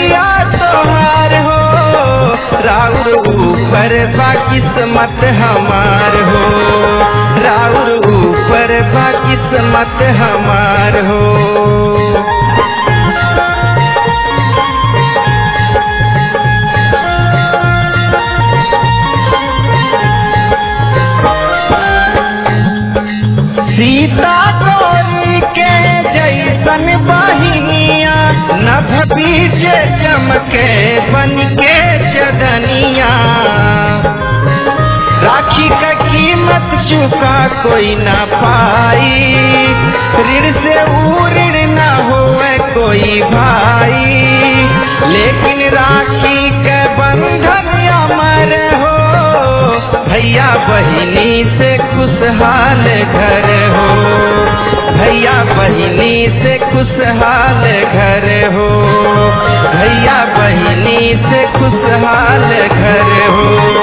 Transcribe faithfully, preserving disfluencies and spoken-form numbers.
भैया तोहार हो, राउर ऊपर बा किस्मत हमार हो, राउर ऊपर बा किस्मत हमार हो। सीता तोरी के जैसन बहिनिया, नभ बीच चमके बन के चदनिया, राखी का कीमत चुका कोई ना पाई, ऋण से ऊ ऋण ना होए कोई भाई, लेकिन राखी के बंधन अमर हो, भैया बहिनी से खुशहाल घर हो, भैया बहिनी से खुशहाल घर हो, भैया बहिनी से खुशहाल घर हो।